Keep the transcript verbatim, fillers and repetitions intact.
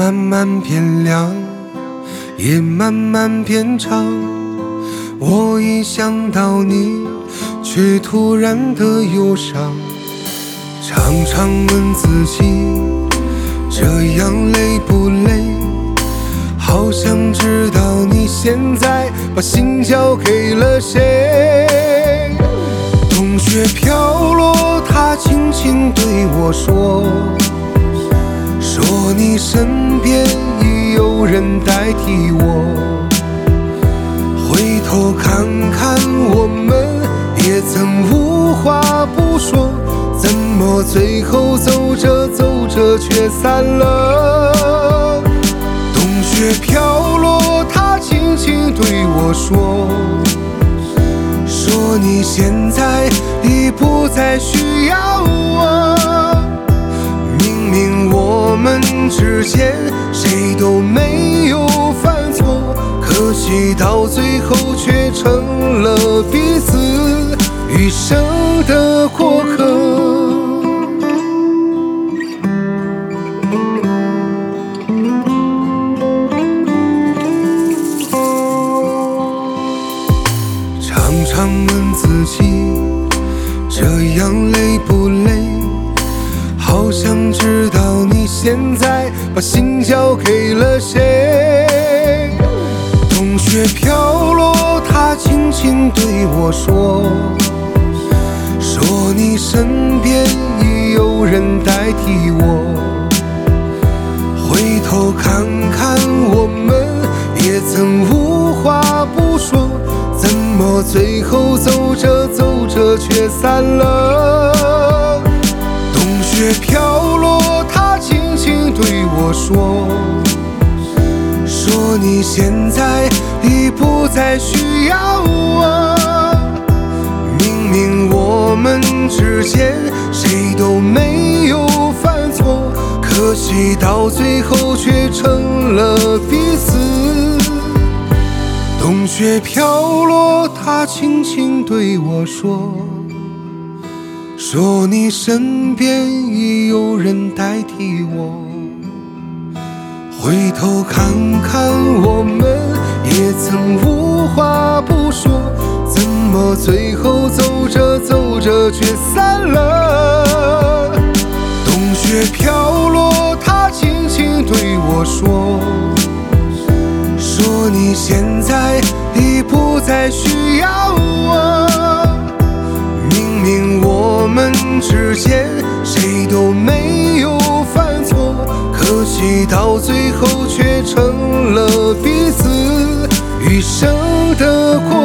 慢慢变凉，夜慢慢变长，我一想到你，却突然的忧伤。常常问自己，这样累不累？好想知道你现在把心交给了谁。冬雪飘落，它轻轻对我说，说你身边已有人代替我。回头看看我们，也曾无话不说，怎么最后走着走着却散了？冬雪飘落，它轻轻对我说，说你现在已不再需要我。明明我们之间谁都没有犯错，可惜到最后却成了彼此余生的过客。常常问自己，这样累不累？好想知道你现在把心交给了谁。冬雪飘落，它轻轻对我说，说你身边已有人代替我。回头看看我们，也曾无话不说，怎么最后走着走着却散了？冬雪飘落，它轻轻对我说，说你现在已不再需要我。明明我们之间谁都没有犯错，可惜到最后却成了彼此。冬雪飘落，它轻轻对我说，说你身边已有人代替我。回头看看我们，也曾无话不说，怎么最后走着走着却散了？冬雪飘落，它轻轻对我说，说你现在已不再需要我。明明我们之间谁都没有犯错，可惜到最后却成了彼此余生的过